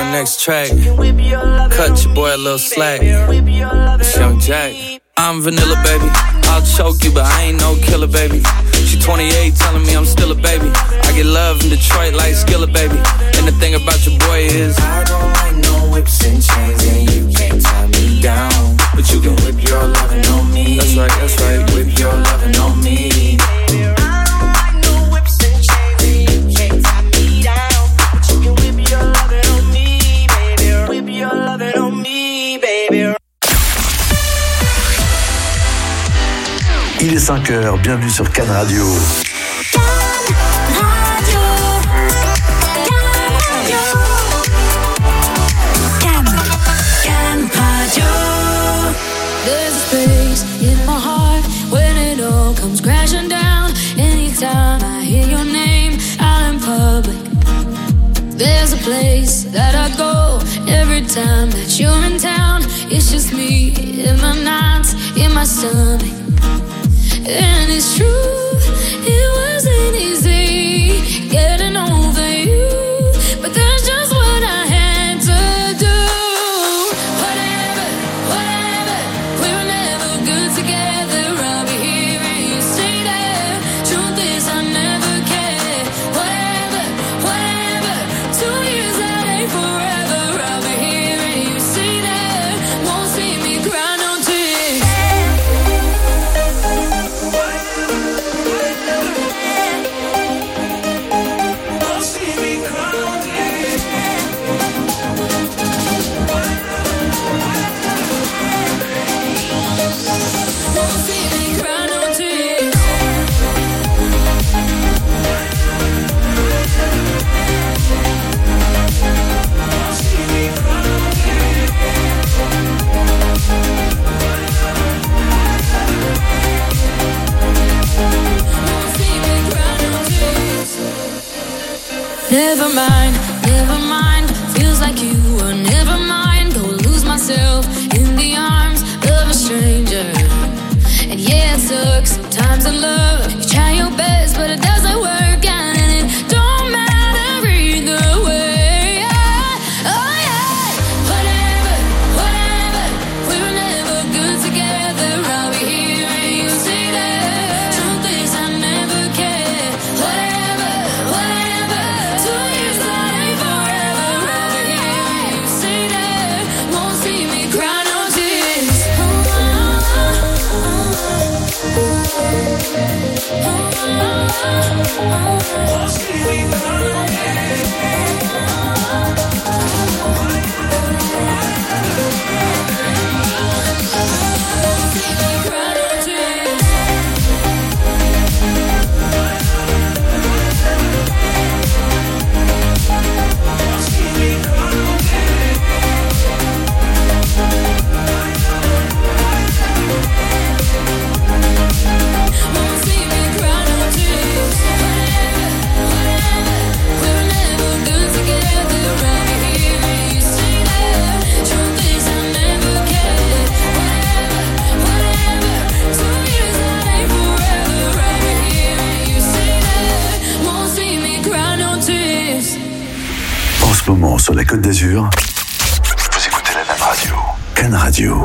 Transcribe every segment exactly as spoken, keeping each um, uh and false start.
my next track. Cut your boy a little slack. It's Young Jack. I'm vanilla, baby. I'll choke you, but I ain't no killer, baby. She twenty-eight, telling me I'm still a baby. I get love in Detroit like Skillet, baby. And the thing about your boy is I don't like no whips and chains, and you can't tie me down. But you can whip your lovin' on me. That's right, that's right. Whip your lovin' on me. Il est cinq heures, bienvenue sur Cannes Radio. There's a space in my heart when it all comes crashing down. Anytime I hear your name out in public, there's a place that I go every time that you're in town. It's just me in my nights, in my stomach. And it's true, it wasn't easy getting over you, but that's just what I had to do. Whatever, whatever, we were never good together. I'll be here and you stay there. Truth is I never cared. Whatever, whatever, two years that ain't forever. I'll be here and you stay there. Won't see me cry no tears. Never mind, never mind. Feels like you were never mine. Go lose myself in the arms of a stranger. And yeah, it sucks sometimes in love. You try your best, but it doesn't work out, and it don't matter either way. Oh yeah, whatever, whatever. We were never good together. I'll be here and you stay there. Truth is I never cared. Whatever, whatever. Two years that ain't forever. I'll be here and you stay there. Won't see me cry no tears. Won't see me cry. Moment sur la Côte d'Azur, vous écoutez la même radio, Cannes Radio.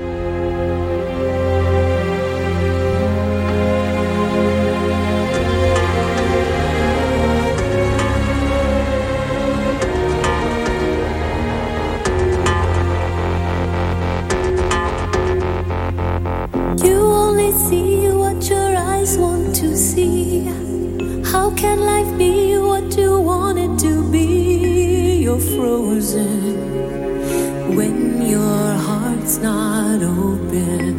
You only see what your eyes want to see. How can life be what you want it to be? You're frozen when your heart's not open.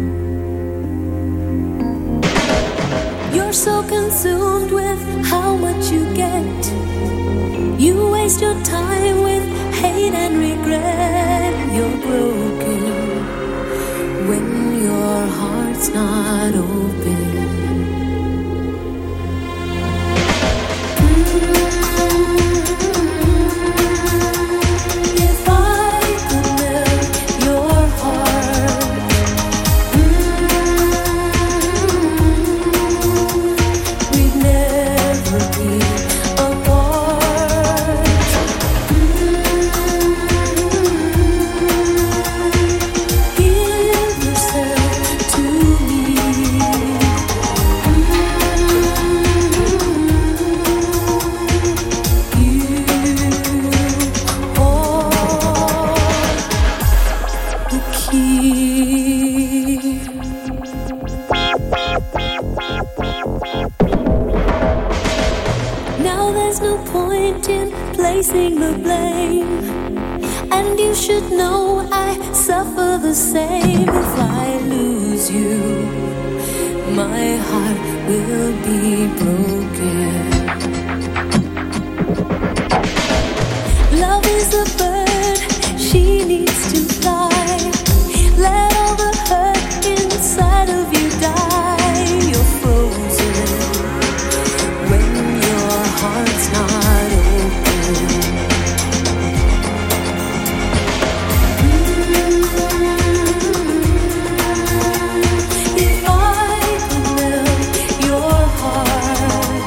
You're so consumed with how much you get. You waste your time with hate and regret. You're broken when your heart's not open. Never be apart. placing the blame. And you should know I suffer the same. If I lose you, my heart will be broken. Love is a bird, she needs to fly. Let all the hurt inside of you die. You're frozen when your heart's not open. If I could melt your heart,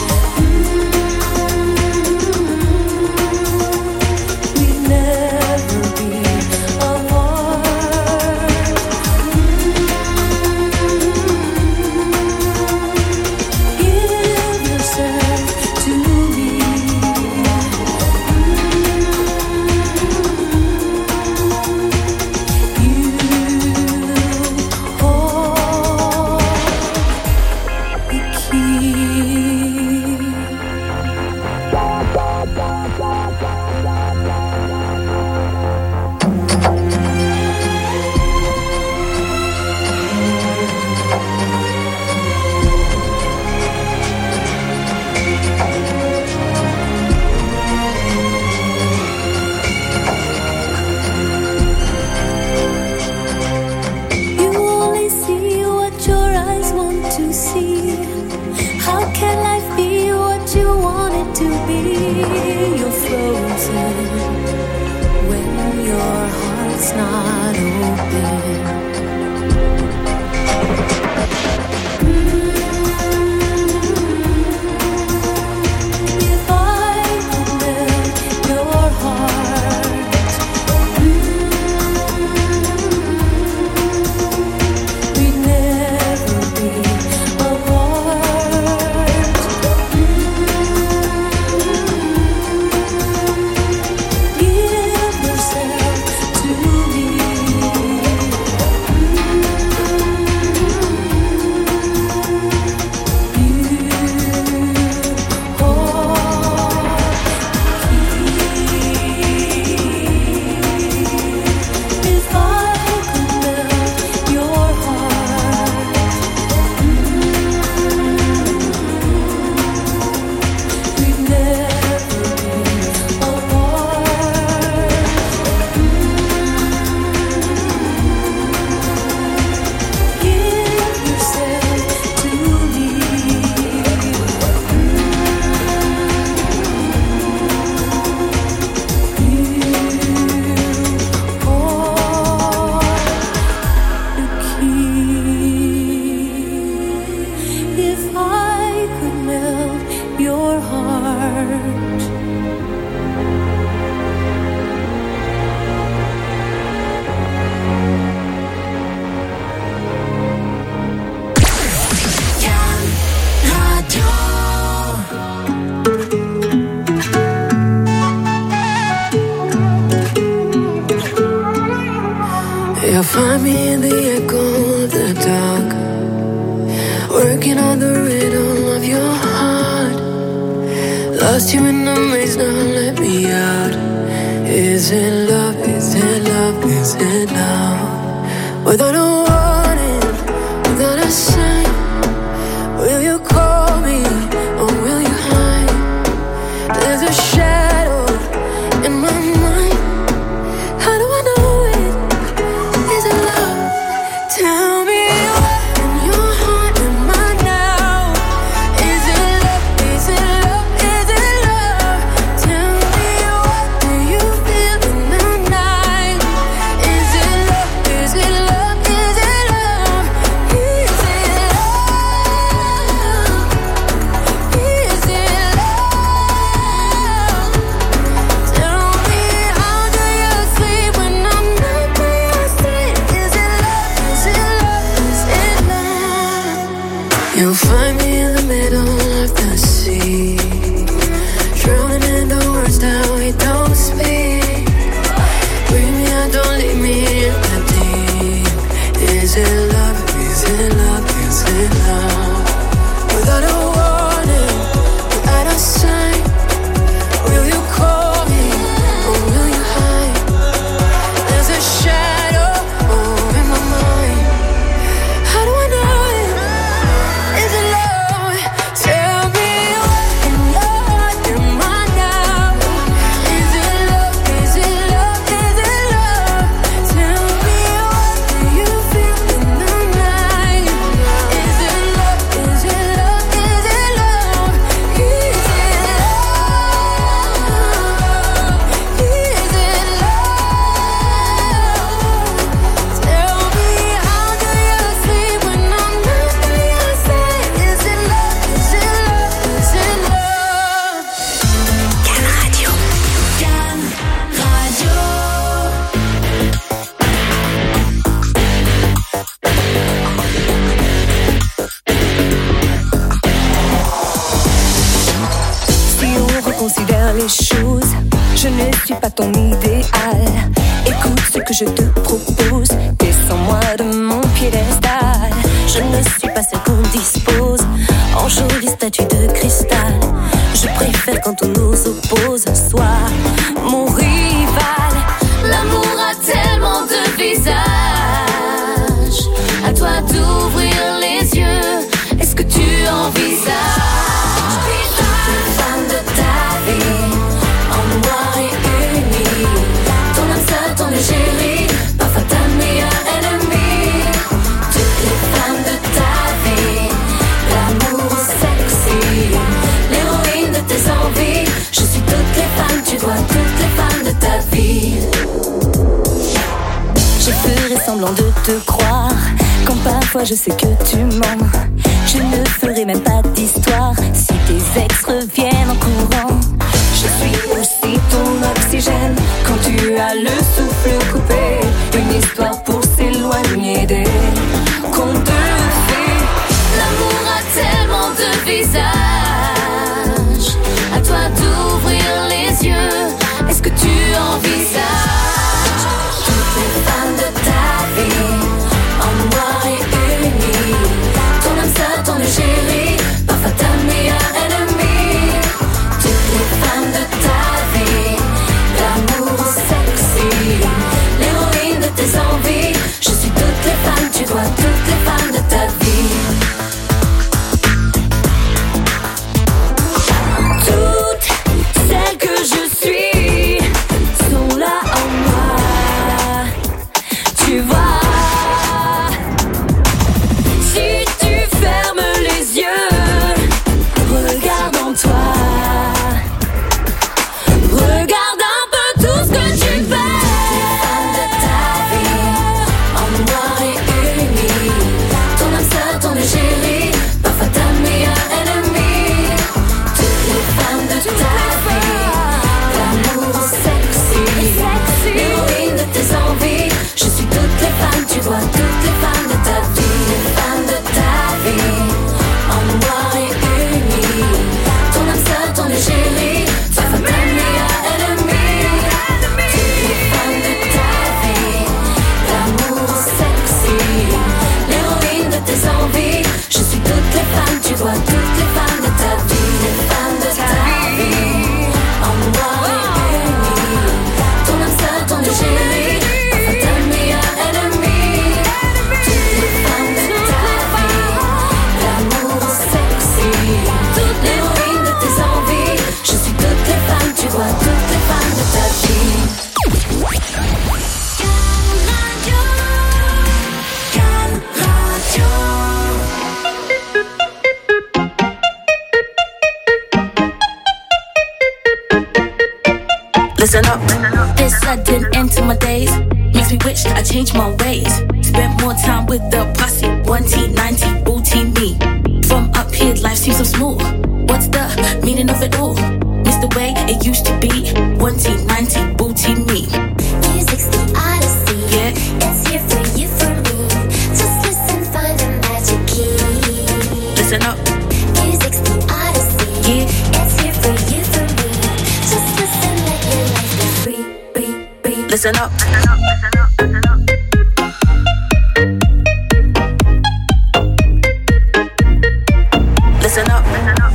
we'd never be apart. Give yourself to me. You hold the key. You only see what your eyes want to see. How can life be what you want it to be? You're frozen when your heart's not open. If I could melt your heart, we'd never be apart. Give yourself to me. You'll find me in the echo of the dark, working on the rhythm of your heart. Lost you in the maze, now let me out. Is it love, is it love, is it love? Without a warning, without a sign, will you call me or will you hide? There's a shadow in my mind. How do I know it? Is it love? Tell me what in your heart am I now? Is it love? Is it love? Is it love? Tell me what do you feel in the night? Is it love? Is it love? Is it suis pas ton idéal. Écoute ce que je te propose, descends-moi de mon piédestal. Je ne suis pas celle qu'on dispose en jolie statue de cristal. Je préfère quand on nous oppose, sois mon rival. L'amour a tellement de visages, à toi d'ouvrir les yeux. Est-ce que tu envisages toutes les femmes de ta vie en noir et uni? Ton âme sœur, ton égérie, parfois ta meilleure ennemie. Toutes les femmes de ta vie, l'amour sexy, l'héroïne de tes envies. Je suis toutes les femmes, tu dois toutes les femmes de ta vie. Je ferai semblant de te croire quand parfois je sais que tu mens. Je ne ferai même pas d'histoire si tes ex reviennent en courant. Je suis aussi ton oxygène quand tu as le souffle coupé. Une histoire pour s'éloigner des contes de fées. L'amour a tellement de visages, à toi d'ouvrir les yeux. Est-ce que tu envisages toutes les femmes de ta vie en noir et uni? Ton âme sœur, ton égérie, parfois ta meilleure ennemie. Toutes les femmes de ta vie, l'amour sexy, l'héroïne de tes envies. Je suis toutes les femmes, tu dois toutes les femmes de ta vie. Toutes celles que je suis sont là en moi. Tu vois, si tu fermes les yeux, regarde en toi. Regarde un peu tout ce que tu fais. Toutes les femmes de ta vie en noir et uni. Ton âme sœur, ton égérie, parfois ta meilleure ennemie. Toutes les femmes de ta vie, l'amour sexy, l'héroïne de tes envies. Je suis toutes les femmes, tu dois toutes les femmes de ta vie. Les femmes de ta vie en noir et uni. Ton âme sœur, ton égérie, parfois ta meilleure ennemie. Toutes les femmes de ta vie, l'amour sexy, l'héroïne de tes envies. Je suis toutes les femmes, tu dois toutes les femmes de ta vie. Les femmes de ta vie en noir et uni. Ton âme sœur, ton égérie, parfois ta meilleure ennemie. Toutes les femmes de ta vie, l'amour sexy, l'héroïne de tes envies. Je suis toutes les femmes, tu dois toutes les femmes de ta vie. Can Radio. Listen up. This sudden end to my days makes me wish I changed my ways. Spent more time with the posse, one T, ninety, booty me. From up here, life seems so small. What's the meaning of it all? Miss the way it used to be. One T, ninety, booty me. Music's the odyssey. Yeah. It's here for you, for me. Just listen, find the magic key. Listen up. Music's the odyssey. Yeah. It's here for you, for me. Just listen, let your life be free, free, free. Listen up. Listen up.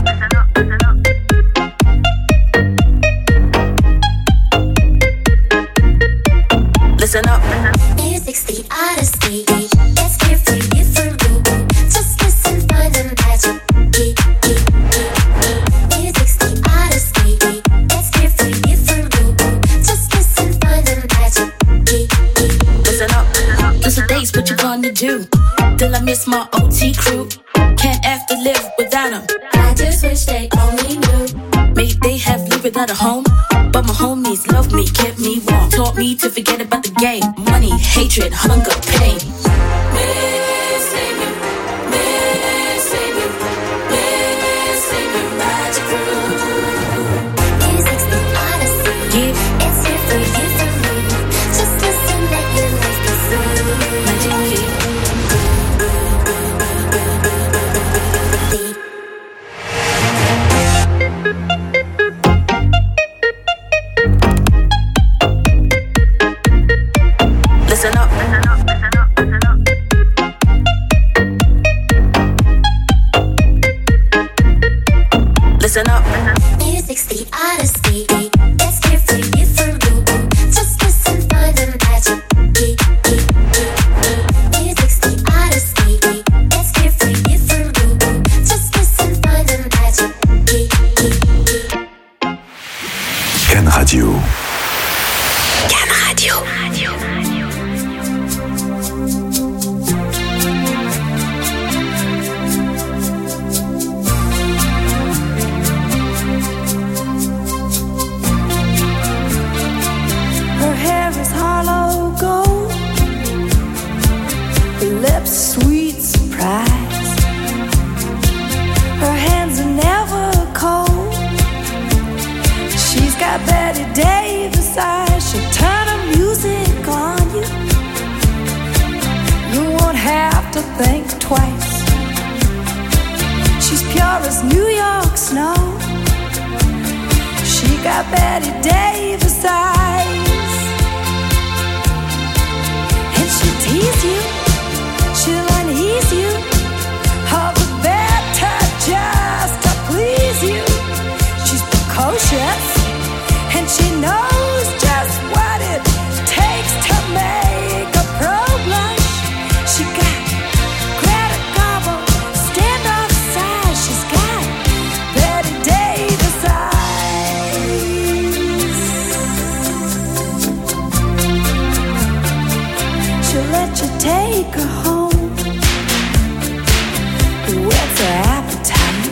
Listen up. Music's the odyssey. It's here for you, for me. Just listen, find the magic key, key, key, key. Music's the odyssey. It's here for you, for me. Just listen, find the magic key, key. Listen up. Those are days, what you gonna do? Till I miss my O T crew. Can't have to live without them. I just wish they only knew. Maybe they have lived without a home, but my homies loved me, kept me warm, taught me to forget about the game. Money, hatred, hunger, pain. Missing you, missing you, missing you, magic room. Music's the odyssey. Yeah. It's here for you, for me. Just listen, let your life be free. Magic key. size. And she'll tease you, she'll unease you, all the better just to please you. She's precocious, and she knows just what it takes to make a pro blush. She got Greta Garbo, standoff size. She's got Betty Davis eyes. She'll let you take her home, whet's her appetite.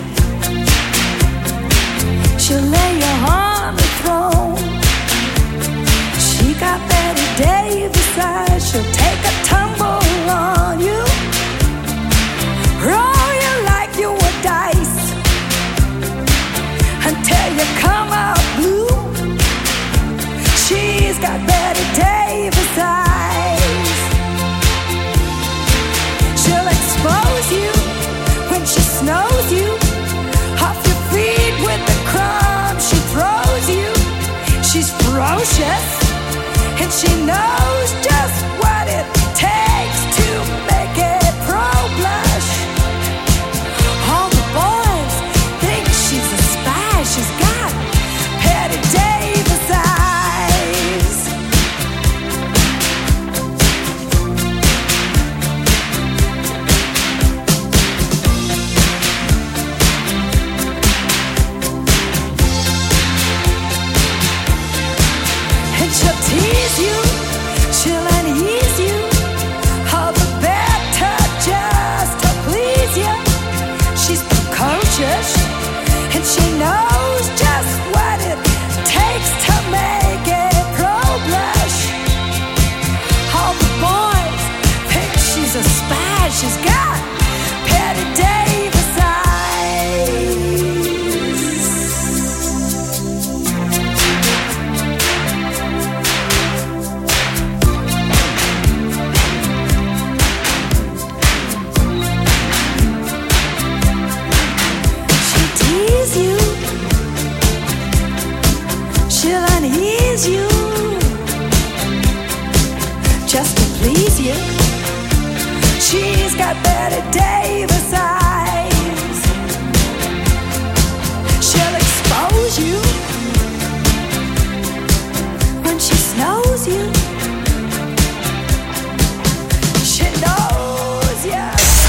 She'll lay you on the throne. She got Betty Davis eyes. She'll take a tumble on you, roll you like you were dice, until you come out blue. She's got Betty Davis eyes. She'll expose you when she snows you off your feet with the crumbs she throws you. She's ferocious, and she knows just what it takes to make it pro blush. All the boys think she's a spy. She's got Betty Davis eyes. And she'll tease you, she'll unease you, all the better just to please you. She's precocious, and she knows just what it takes to make it pro blush. All the boys think she's a spy. She's got Betty Davis eyes. She'll tease you, she'll unease you, just to please you. She's got Betty Davis eyes. She'll expose you when she snows you. She knows you.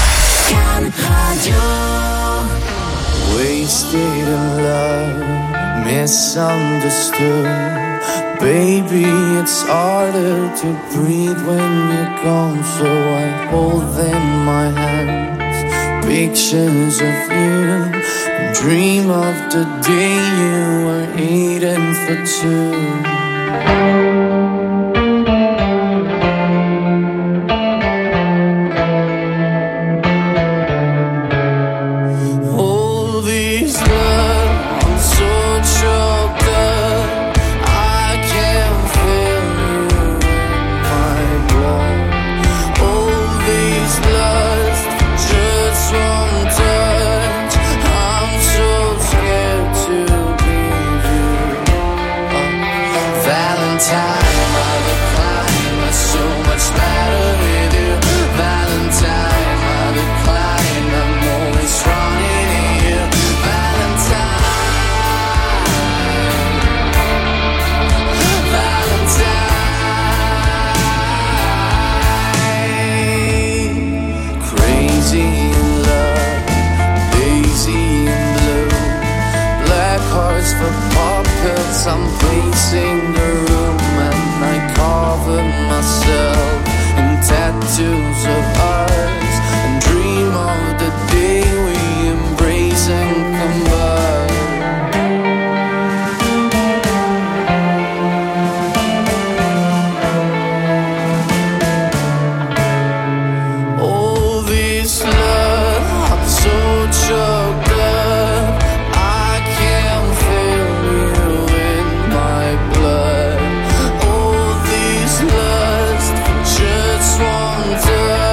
Wasted in love, misunderstood. Baby, it's harder to breathe when you're gone, so I hold in my hands pictures of you and dream of the day you were eating for two. I'm pacing the room and I cover myself in tattoos of ours and dream of the day we embrace and combine. All this love, I'm so choked up, I can't feel you in my blood. All this lust, just one touch.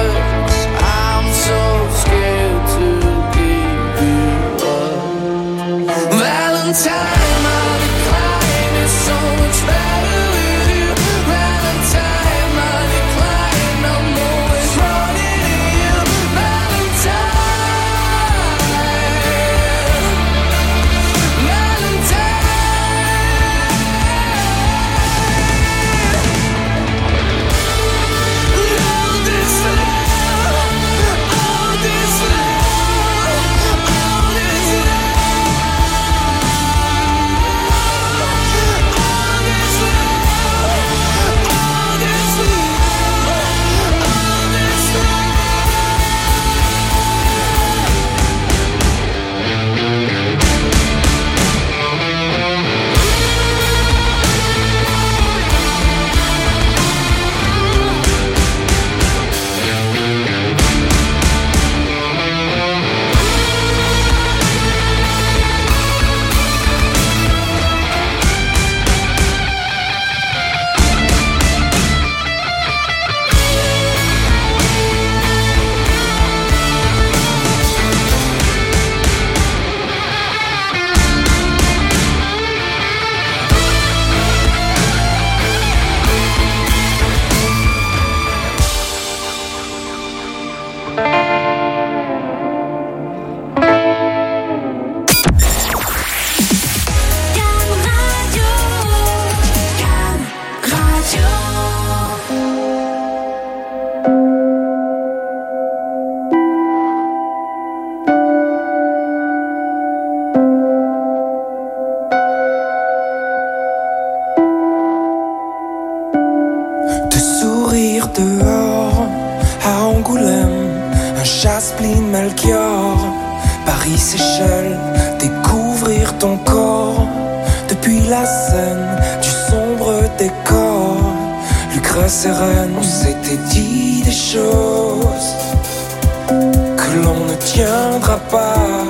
dehors, à Angoulême, un Chaspline Melchior, Paris, Seychelles, découvrir ton corps. Depuis la scène du sombre décor, Lucrèce et Reine, on s'était dit des choses que l'on ne tiendra pas.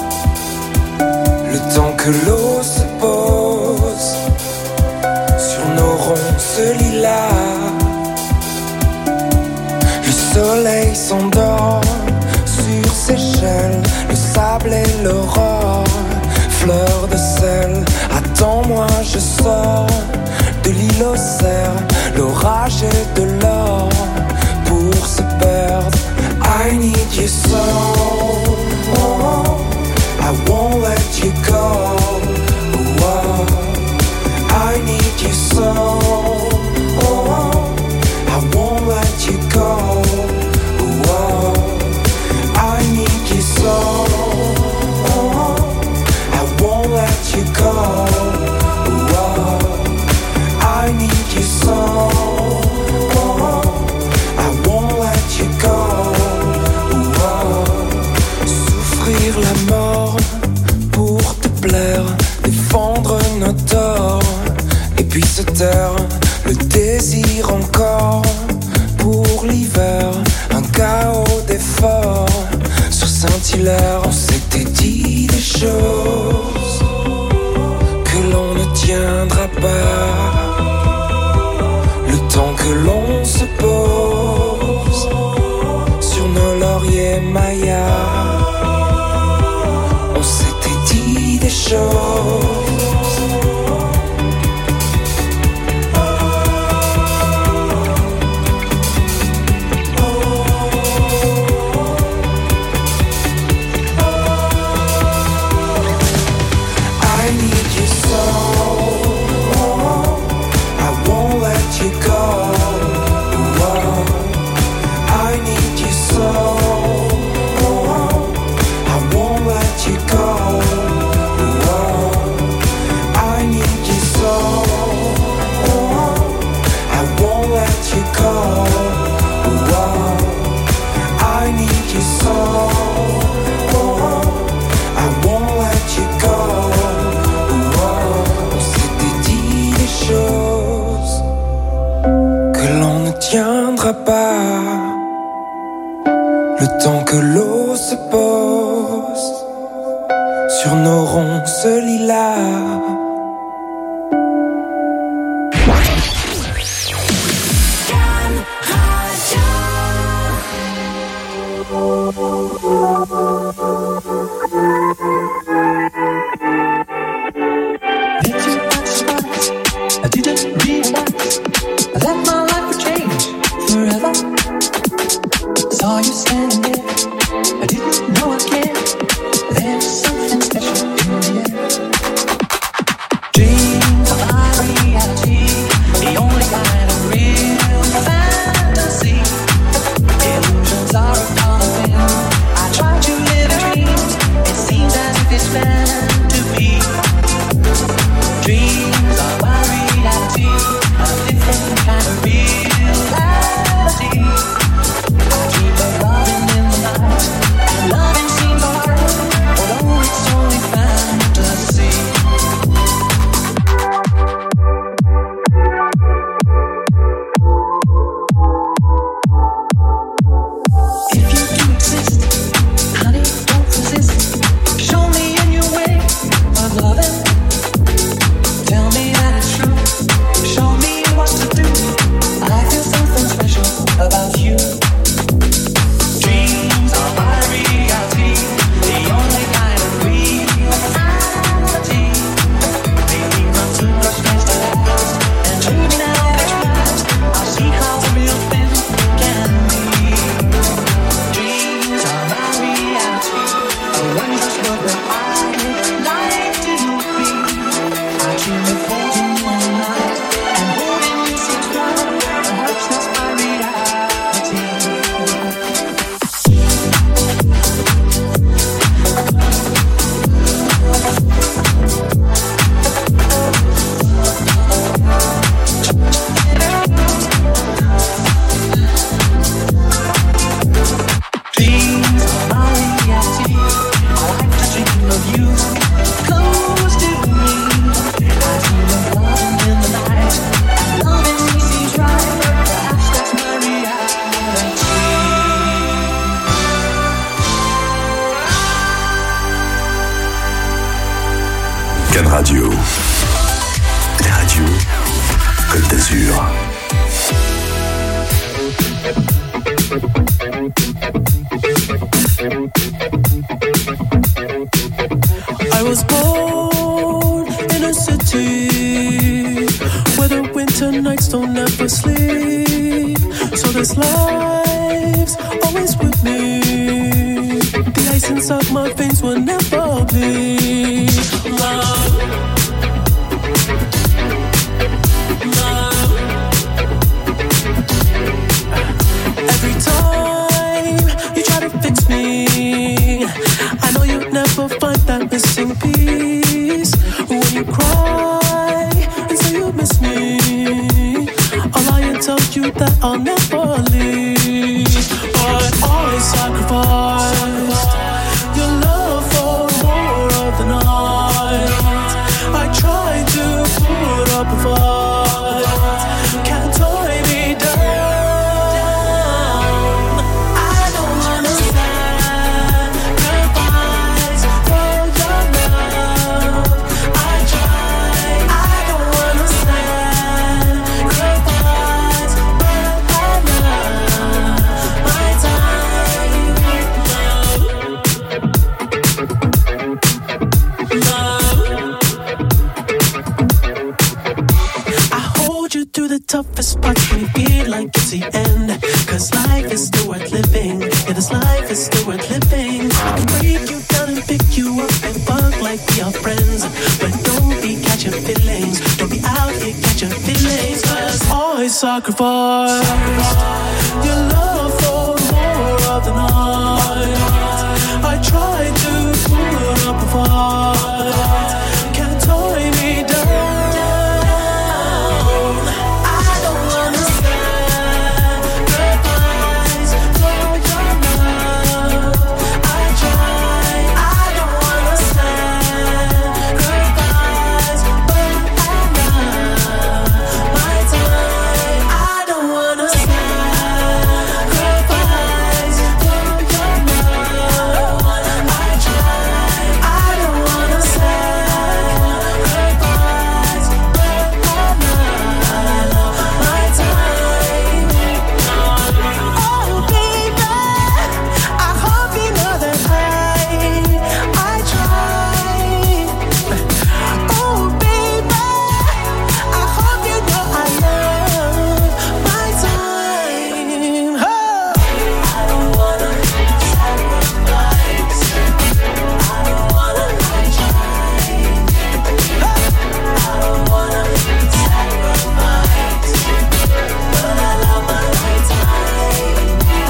Le temps que l'eau se pose sur nos ronces lilas, le soleil s'endort sur Seychelles, le sable et l'aurore, fleur de sel. Attends-moi, je sors de l'île aux cerfs, l'orage et de l'or pour se perdre. I need you so, oh, I won't let you go. Oh, I need you so, oh, I won't let you go. Oh, I need you so, oh, I won't let you go. Oh, I need you so, oh, I won't let you go. Souffrir la mort pour te plaire, défendre nos torts, et puis se taire, le désir encore pour l'hiver, un chaos d'efforts sur Saint-Hilaire. On s'était dit des choses que l'on ne tiendra pas, le temps que l'on se pose sur nos lauriers mayas. On s'était dit des choses. Pas le temps que l'eau se pose sur nos ronces lilas. Kind of reality. I dream of loving in Radio. Les radios Côte d'Azur. I was born in a city where the winter nights don't ever sleep. So this life's always with me. The ice inside my veins will never bleed. Love, love. Every time you try to fix me, I know you'll never find that missing piece. When you cry and say you miss me, I'll lie and tell you that I'll never leave. But I sacrificed your love for more of the night. I tried to put up a fight, can't tie me down. I don't wanna sacrifice for your love. I tried, I don't wanna sacrifice, but I love my time. Love, love. I hold you through the toughest parts when you feel like it's the end. Cause life is still worth living. Yeah, this life is still worth living. I can break you down and pick you up and fuck like we are friends. But don't be catching feelings. Don't be out here catching feelings. Cause I sacrifice your love for more of the night. I tried to put up a fight, can't tie me down. I don't wanna sacrifice for your love. I try, I don't wanna sacrifice, but I love my time. I don't wanna sacrifice for your love. I try, I don't wanna sacrifice, but I love my time. Oh baby, I hope you know that I, I try. Oh baby, I hope you know I love my time. Oh. I don't wanna sacrifice. I don't wanna try. I don't wanna sacrifice, but I love my time.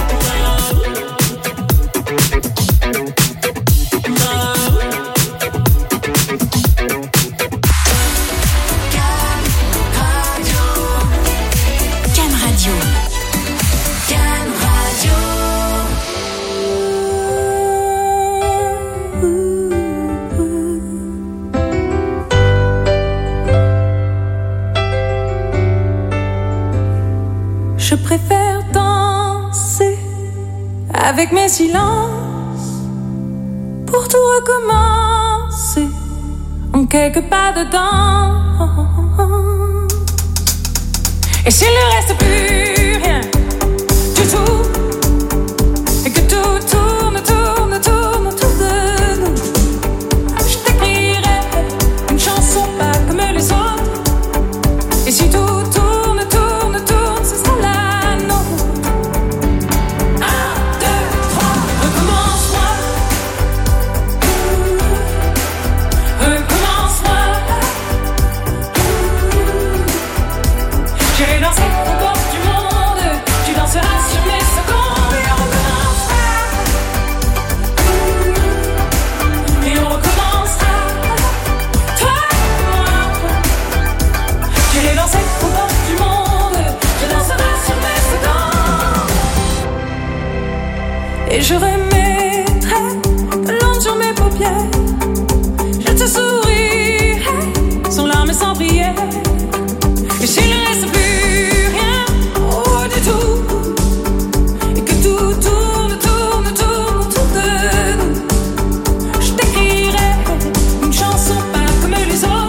Can Radio. Can Radio. Je préfère danser avec mes silences pour tout recommencer en quelque pas dedans. Et s'il ne reste plus rien du tout, et que tout tourne, tourne, tourne autour de nous, je t'écrirai une chanson pas comme les autres. Et si tout tourne, tourne, tourne, ce sera la nôtre. Un, deux, trois, recommence-moi. Recommence-moi. J'ai dansé au bord du monde, tu danseras sur mes secondes. Et on recommencera. Et on recommencera. Toi et moi. J'ai dansé au bord du monde, je danserai sur mes secondes. Et je remettrai de l'encre sur mes paupières. Je te sourirai sans larmes et sans prière. Et s'il ne reste plus rien, oh du tout, et que tout tourne, tourne, tourne autour de nous, je t'écrirai une chanson pas comme les autres.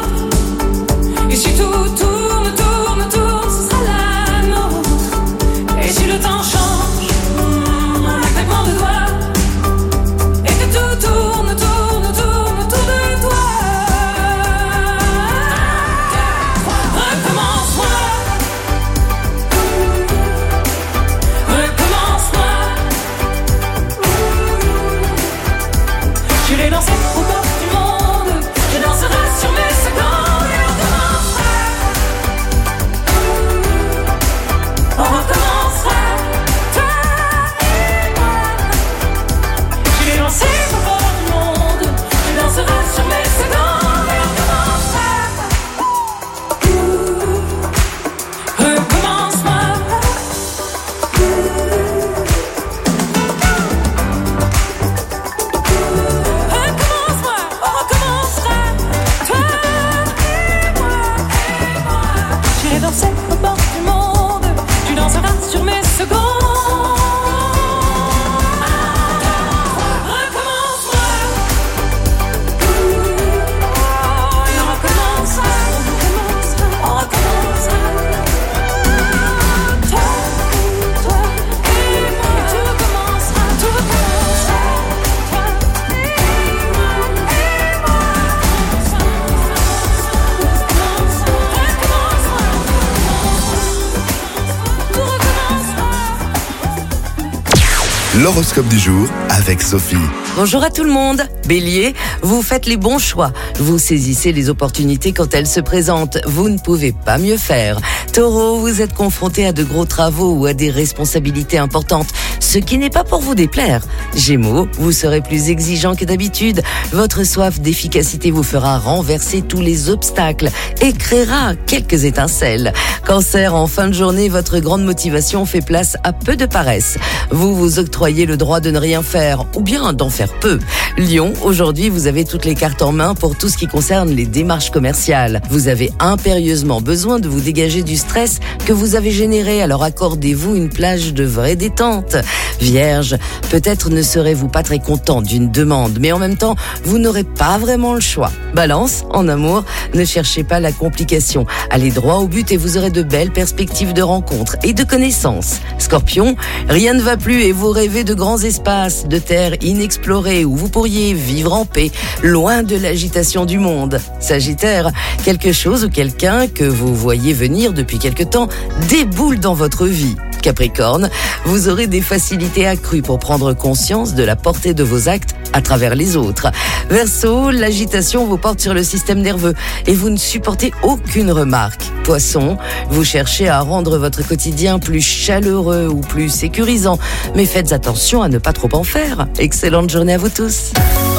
L'horoscope du jour avec Sophie. Bonjour à tout le monde. Bélier, vous faites les bons choix. Vous saisissez les opportunités quand elles se présentent. Vous ne pouvez pas mieux faire. Taureau, vous êtes confronté à de gros travaux ou à des responsabilités importantes, ce qui n'est pas pour vous déplaire. Gémeaux, vous serez plus exigeant que d'habitude. Votre soif d'efficacité vous fera renverser tous les obstacles et créera quelques étincelles. Cancer, en fin de journée, votre grande motivation fait place à peu de paresse. Vous vous octroyez le droit de ne rien faire ou bien d'en faire peu. Lion, aujourd'hui, vous avez toutes les cartes en main pour tout ce qui concerne les démarches commerciales. Vous avez impérieusement besoin de vous dégager du stress que vous avez généré, alors accordez-vous une plage de vraie détente. Vierge, peut-être ne serez-vous pas très content d'une demande, mais en même temps, vous n'aurez pas vraiment le choix. Balance, en amour, ne cherchez pas la complication. Allez droit au but et vous aurez de belles perspectives de rencontres et de connaissances. Scorpion, rien ne va plus et vous rêvez de grands espaces, de terres inexplorées où vous pourriez vivre en paix, loin de l'agitation du monde. Sagittaire, quelque chose ou quelqu'un que vous voyez venir depuis quelque temps déboule dans votre vie. Capricorne, vous aurez des facilités accrues pour prendre conscience de la portée de vos actes à travers les autres. Verseau, l'agitation vous porte sur le système nerveux et vous ne supportez aucune remarque. Poisson, vous cherchez à rendre votre quotidien plus chaleureux ou plus sécurisant, mais faites attention à ne pas trop en faire. Excellente journée à vous tous.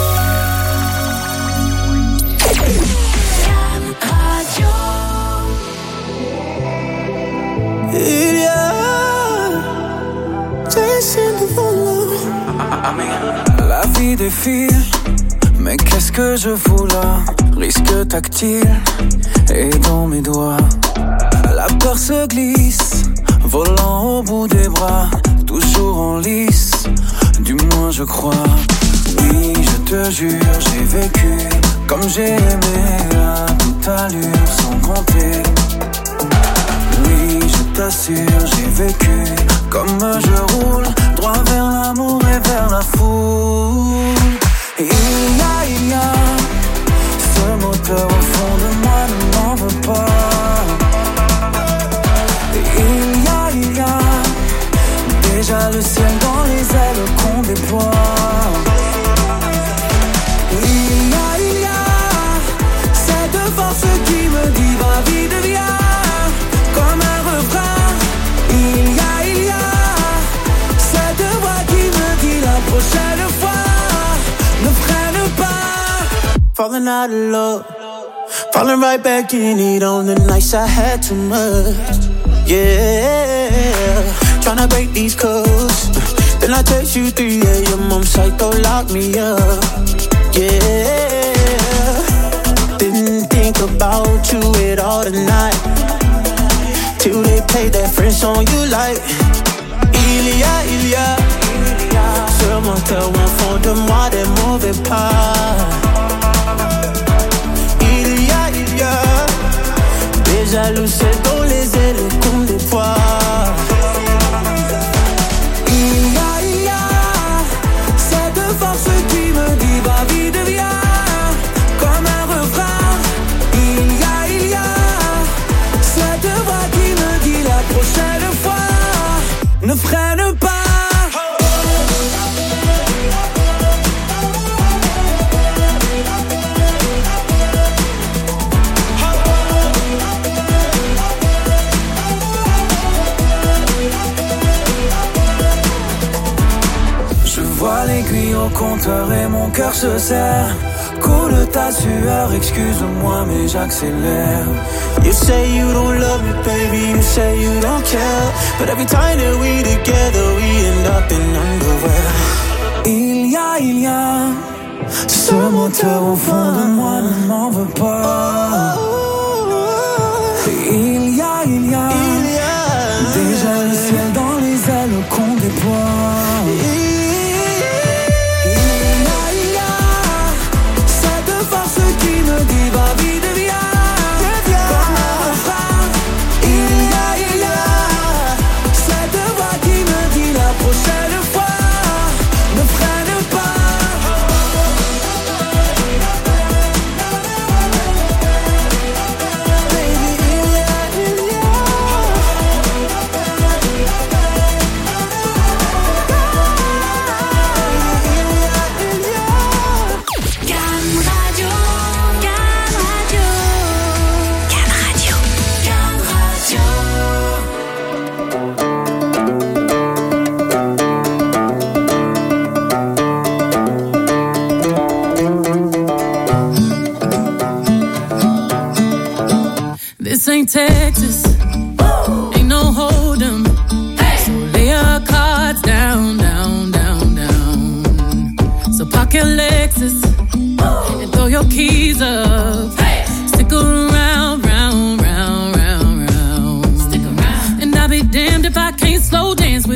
La vie défile, mais qu'est-ce que je fous là? Risque tactile et dans mes doigts. La peur se glisse, volant au bout des bras, toujours en lice, du moins je crois. Oui, je te jure, j'ai vécu comme j'ai aimé à toute allure sans compter. Oui, je t'assure, j'ai vécu comme je roule, droit vers l'amour et vers la foule. Et il y a, il y a ce moteur au fond de moi, ne m'en veux pas. Et il y a, il y a déjà le ciel dans les ailes qu'on déploie. Et il y a, il y a cette force qui me dit va vite, viens, comme un refrain. Il y a, il y a cette voix qui me dit la prochaine fois ne freine pas. Falling out of love, falling right back in it on the nights I had too much. Yeah, tryna break these codes. Then I text you three a.m. I'm psycho, lock me up. Yeah, didn't think about you at all tonight, till they played that French song you like. Il y a, il y a ce moteur au fond de moi, des mauvais pas. Il y a, il y a des jalousies dans les ailes qu'on déploie. Il y a, il y a cette force qui me dit va vite, viens, comme un refrain. Il y a, il y a cette voix qui me dit la prochaine fois ne freine pas. Je vois l'aiguille au compteur et mon cœur se serre. Coule ta sueur, excuse-moi mais j'accélère. You say you don't love me, baby, you say you don't care, but every time that we together, we end up in underwear. Il y a, il y a ce moteur au fond de moi, ne m'en veux pas. Il y a, il y a déjà le ciel dans les ailes qu'on déploie.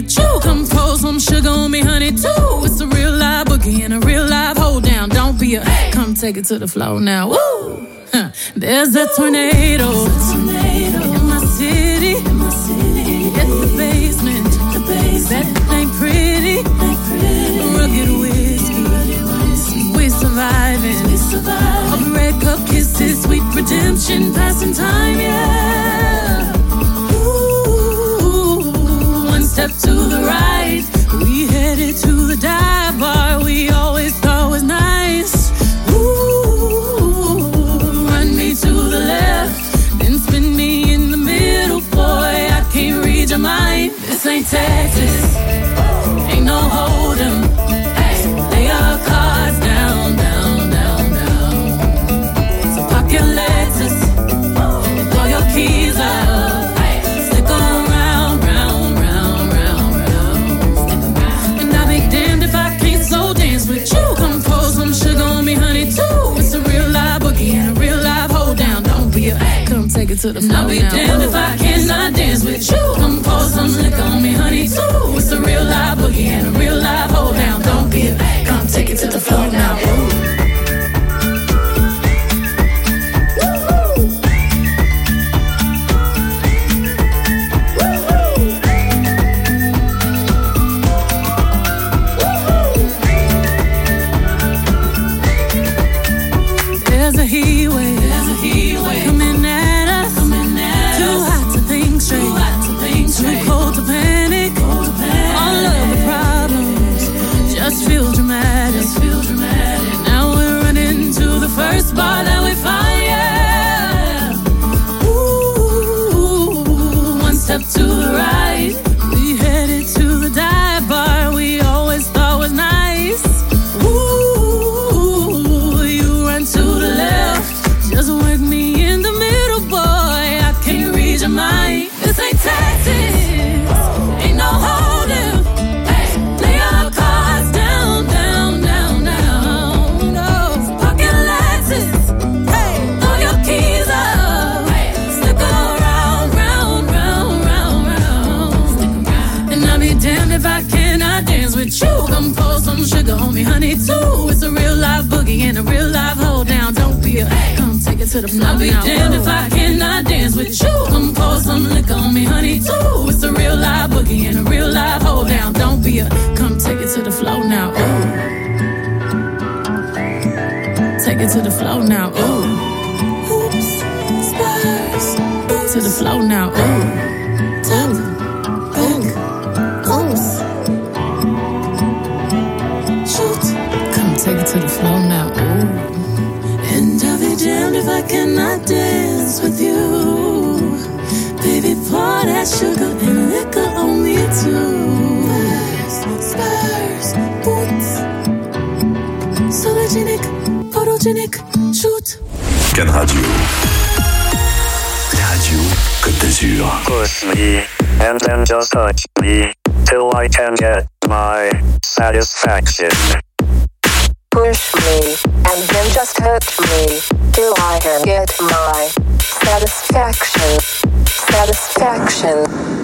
with you. Come pour some sugar on me, honey, too. It's a real live boogie and a real live hold down. Don't be a, come take it to the floor now. Woo! Huh. There's a tornado, in my city. It's the basement. That ain't pretty. Rugged whiskey. We surviving. Of red cup kisses, sweet redemption, passing time, yeah. Ooh, one step to the right. We headed to the dive bar we always thought was nice. Ooh, run me to the left, then spin me in the middle, boy. I can't read your mind. This ain't Texas, ain't no hold'em. Lay our cards down, down, down, down. So park your Lexus, throw your keys up, stick around, round, round, round, round. And I'll be damned if I can't slow dance with you. Come pour some sugar on me, honey, too. It's a real live boogie and a real live hold down. Don't be a, come take it to the floor. I'll be damned if I cannot dance with you. Come pour some liquor on me, honey, too. It's a real live boogie and a real live hold down. Don't be a, come take it to the floor now. Ooh. There's a heat wave, there's a heat wave coming at us, coming at too us. Hot to think straight, too hot to think straight, too cold to panic, cold to panic. All of the problems just feel dramatic, just feel dramatic. Now we're running to the first bar that we find, yeah. Ooh, one step to the right, we headed to the dive bar we always thought was nice. Ooh, you run to the left, just work me in the middle, boy. I can't read your mind. This ain't Texas, ain't no hold'em. Lay our cards down, down, down, down. No, pocket Lexus, throw your keys up, stick around, round, round, round, round. And I'll be damned if I cannot dance with you. Come pour some sugar on me, honey, too. It's a real live boogie and a real live hold down. Don't be a, come take it to the floor. I'll be damned if I cannot dance with you. Come pour some liquor on me, honey, too. It's a real live boogie and a real live hold down. Don't be a, come take it to the floor now. Ooh, take it to the floor now. Ooh, hoops, spurs, to the floor now. Ooh, top, back, oops, shoot. Come take it to the floor now. Ooh. And I'll be damned if I cannot dance with you. Baby, pour that sugar and liquor on me too. Spurs, boots, sologenic, photogenic, shoot. Can Radio. La radio Côte d'Azur. Push me, and then just touch me, till I can get my satisfaction. Push me, and then just touch me, till I can get my satisfaction. Satisfaction.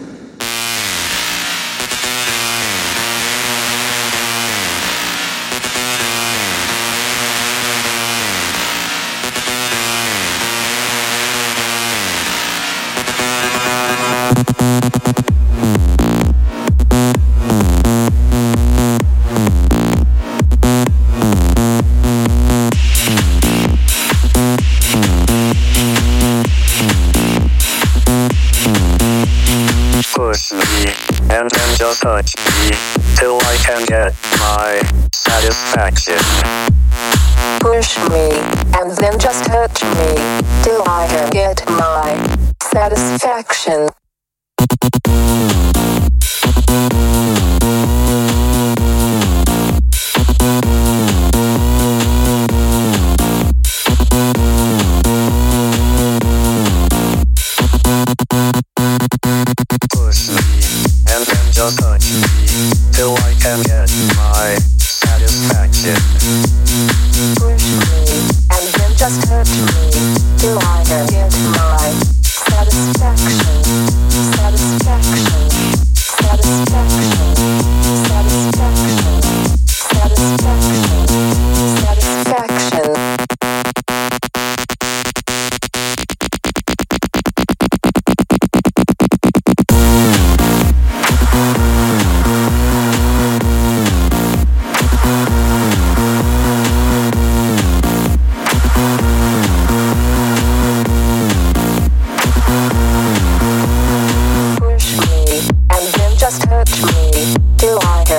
Push me, and then just touch me, till I can get my satisfaction. Push me, and then just touch me, till I can get my satisfaction. Push me, and then just touch me, till I can get my satisfaction. Push me, and then just touch me, till I can get my satisfaction. Satisfaction. Satisfaction.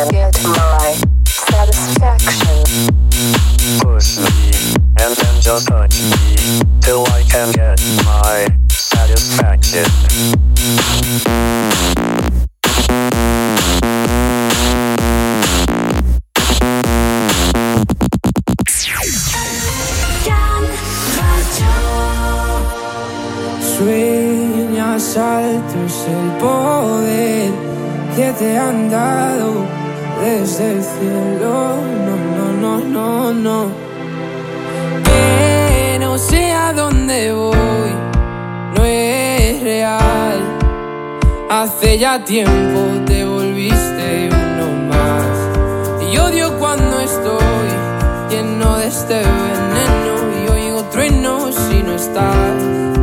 can get my satisfaction. Push me, and then just touch me, till I can get my satisfaction. Sueñas alto es el poder que te han dado desde el cielo. No, no, no, no, no. Que no sé a dónde voy, no es real. Hace ya tiempo te volviste uno más. Y odio cuando estoy lleno de este veneno y oigo truenos si no estás.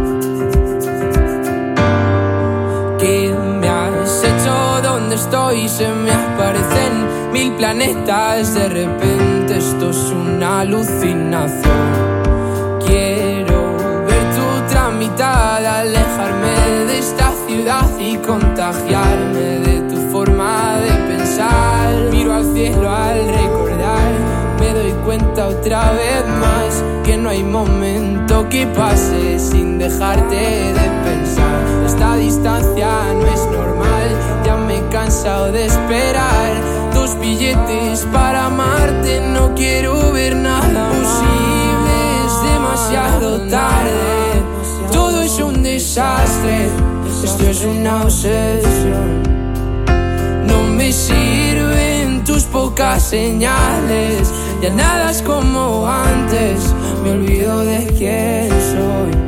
¿Qué me has hecho? ¿Dónde estoy? Se me aparecen mil planetas. De repente esto es una alucinación. Quiero ver tu tramitada, alejarme de esta ciudad y contagiarme de tu forma de pensar. Miro al cielo al recordar, me doy cuenta otra vez más que no hay momento que pase sin dejarte de pensar. Esta distancia no es normal, ya me he cansado de esperar tus billetes para amarte. No quiero ver nada posible, es demasiado tarde. Todo es un desastre, esto es una obsesión. No me sirven tus pocas señales, ya nada es como antes, me olvido de quién soy.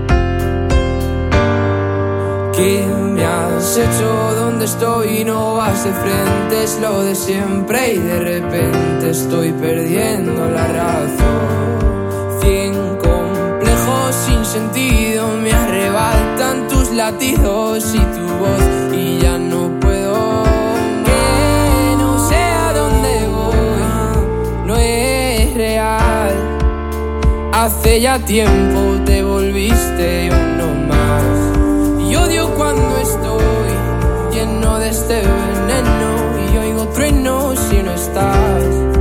¿Qué me has hecho? ¿Dónde estoy? No vas de frente, es lo de siempre y de repente estoy perdiendo la razón. Cien complejos sin sentido me arrebatan tus latidos y tu voz y ya no puedo. Que no sé a dónde voy, no es real. Hace ya tiempo te volviste uno más. Y odio cuando estoy lleno de este veneno y oigo truenos si no estás.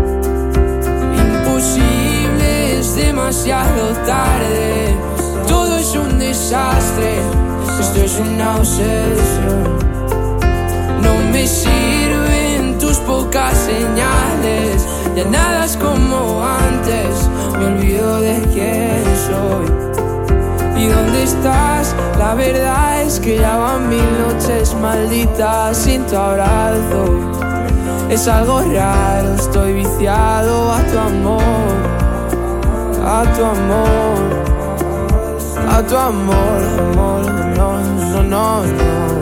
Imposible, es demasiado tarde. Todo es un desastre, esto es una obsesión. No me sirven tus pocas señales, ya nada es como antes, me olvido de quién soy. ¿Y dónde estás? La verdad es que ya van mil noches malditas sin tu abrazo. Es algo raro, estoy viciado a tu amor, a tu amor, a tu amor, amor, no, no, no, no.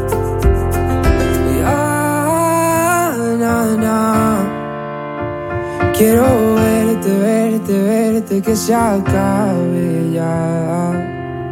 Ya, na, na. Quiero verte, verte, verte, que se acabe ya.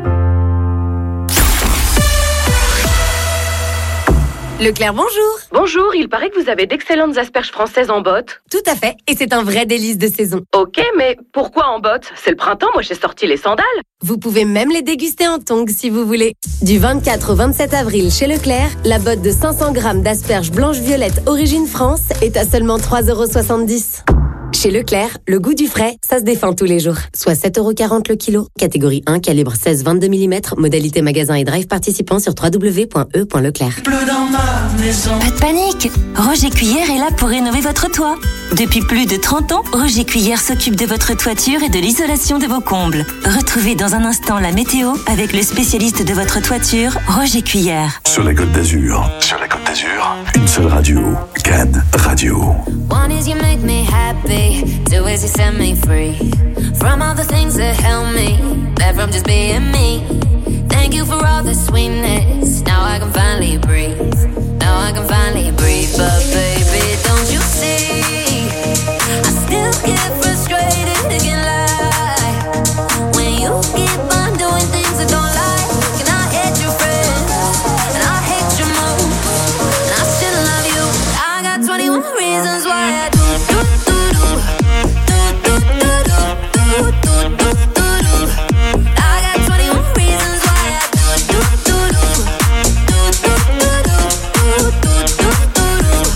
Leclerc, bonjour. Bonjour, il paraît que vous avez d'excellentes asperges françaises en botte. Tout à fait, et c'est un vrai délice de saison. Ok, mais pourquoi en botte? C'est le printemps, moi j'ai sorti les sandales. Vous pouvez même les déguster en tongs si vous voulez. Du vingt-quatre au vingt-sept avril chez Leclerc, la botte de cinq cents grammes d'asperges blanches-violettes origine France est à seulement trois euros soixante-dix. Chez Leclerc, le goût du frais, ça se défend tous les jours. Soit sept euros quarante le kilo. Catégorie un, calibre seize vingt-deux millimètres. Modalité magasin et drive participant sur w w w point e point leclerc. Pas de panique, Roger Cuillère est là pour rénover votre toit. Depuis plus de trente ans, Roger Cuillère s'occupe de votre toiture et de l'isolation de vos combles. Retrouvez dans un instant la météo avec le spécialiste de votre toiture, Roger Cuillère. Sur la Côte d'Azur, sur la Côte d'Azur, une seule radio, Cannes Radio. One is you make me happy, two is you set me free from all the things that held me back from just being me. Thank you for all the sweetness, now I can finally breathe, now I can finally breathe. But baby, don't you see, I still get frustrated, can't lie, when you keep on doing things I don't like. And I hate your friends, and I hate your moves, and I still love you. I got twenty-one reasons why I do, do, do, do, do, do, do, do, do, do, do, do. I got twenty-one reasons why I do, do, do, do, do, do, do, do, do, do, do, do.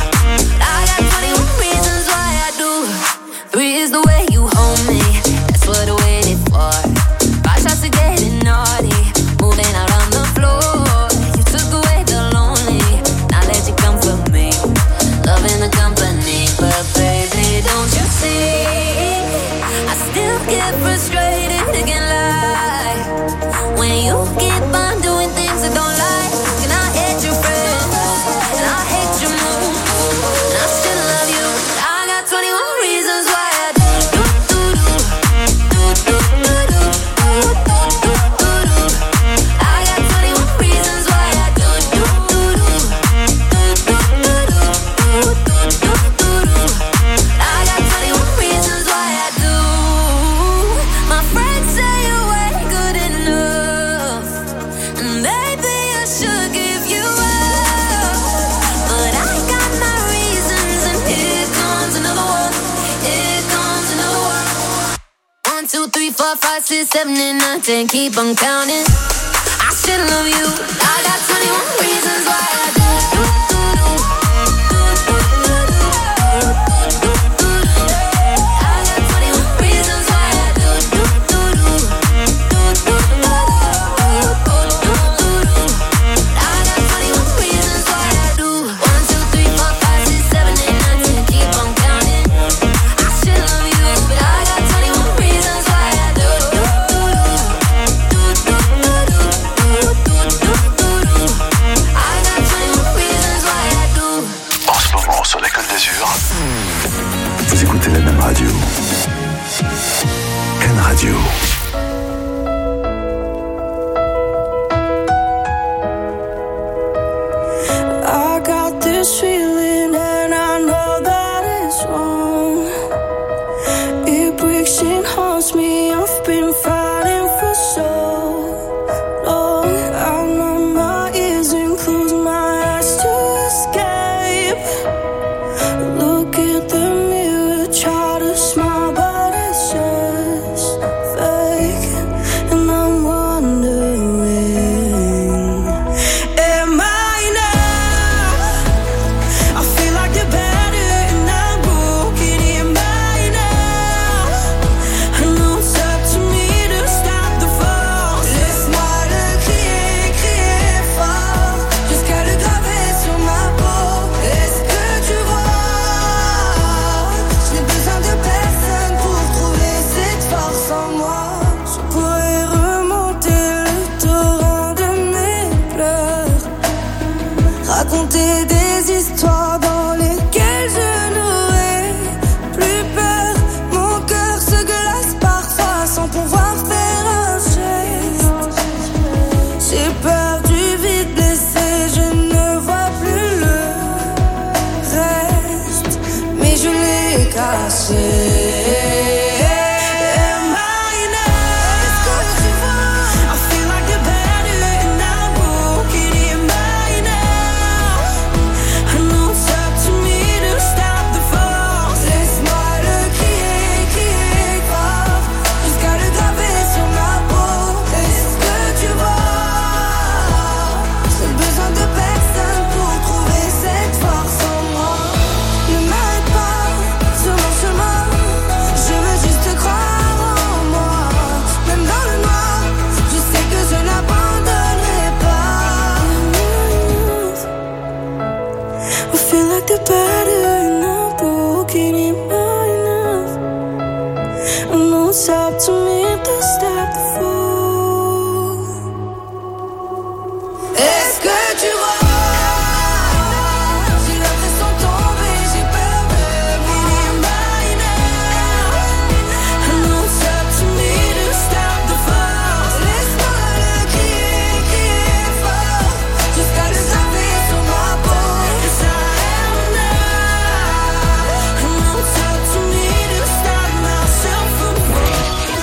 two, three, four, five, six, seven, and nine, ten. Keep on counting. I still love you. I got twenty-one reasons why I do. Vous écoutez la même radio. Can Radio. I got this feeling and I know that it's wrong. It breaks and haunts me. I've been fighting for so long. I numb my ears and close my eyes to escape. Look at the mirror, try to smile, but it's just fake. And I'm wondering, am I enough? I feel like the better and I'm broken. Am I enough? I know it's up to me to stop the fall. Laisse-moi le crier, crier fort, jusqu'à le graver sur ma peau. Est-ce que tu vois? J'ai besoin de personne pour trouver cette force en moi. Je pourrais remonter le torrent de mes pleurs, raconter des histoires dans lesquelles je n'aurais plus peur. Mon cœur se glace parfois sans pouvoir faire un geste. J'ai peur du vide blessé, je ne vois plus le reste, mais je l'ai caché. Am I enough? Est-ce que tu vois? I feel like the better and I'm broken. Am I enough? I know it's up to me to stop the fall. Laisse-moi le crier, crier fort, jusqu'à le graver sur ma peau. Est-ce que tu vois? J'ai besoin de personne pour trouver cette force en moi. Ne m'arrête pas sur mon chemin, je veux juste croire en moi. Même dans le noir, je sais que je n'abandonnerai pas. I feel like the better and I'm broken. Am I enough? I know it's up to me to stop the fall. Est-ce que tu vois? J'ai l'impression de tomber, j'ai peur de moi. Am I enough? I know it's up to me to stop the fall. Laisse-moi le crier, crier fort, jusqu'à le graver sur ma peau. Yes, I am enough. I know it's up to me to stop myself from falling.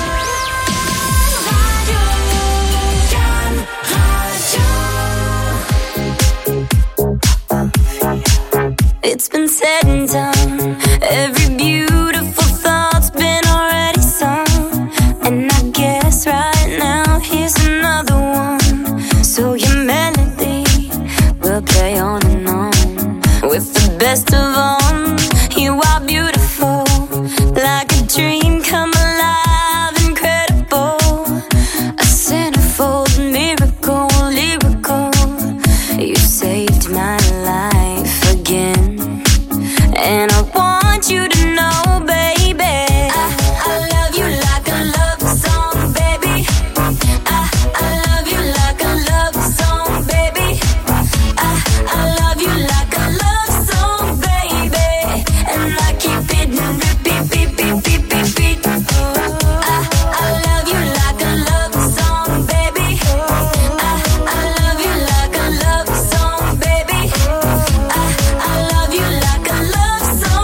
It's been said and done. Every beautiful thought's been already sung. And I guess right now here's another one. So your melody will play on and on. With the best of all, you are beautiful, like a dream come alive, incredible. A centerfold miracle, lyrical. You saved my life again. And I want you to know, baby, I, I love you like a love song, baby. I, I love you like a love song, baby. I, I love you like a love song, baby. And I keep it in repeat, beat, beat, beat, beat, beat. I, I love you like a love song, baby. I, I love you like a love song, baby. I, I love you like a love song.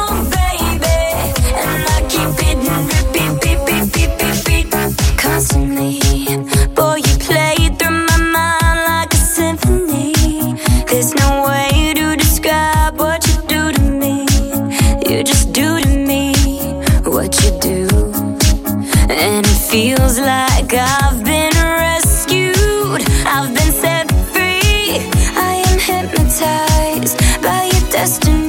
destiny.